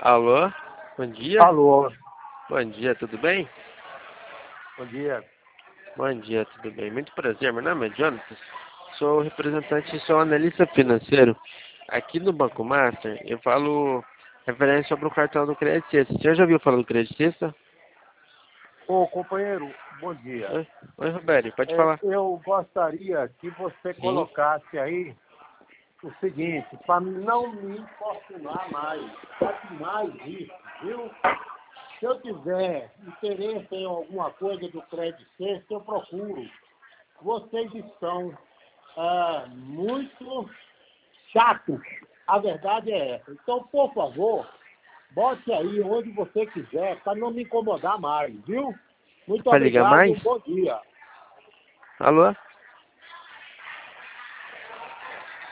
Alô? Bom dia? Alô, Bom dia, tudo bem? bom dia. Bom dia, tudo bem? Muito prazer, meu nome é Jonathan. Sou representante, sou analista financeiro. Aqui no Banco Master, eu falo referência sobre o cartão do Credit Suisse. Você já ouviu falar do Credit Suisse? Ô, companheiro, bom dia. Oi, Roberto, pode falar. Eu gostaria que você Sim. colocasse aí o seguinte, para não me importunar mais, mais isso, viu? Se eu tiver interesse em alguma coisa do Credit Suisse, eu procuro. Vocês estão muito chatos. A verdade é essa. Então, por favor, bote aí onde você quiser, para não me incomodar mais, viu? Muito Para ligar obrigado e mais? um bom dia. Alô?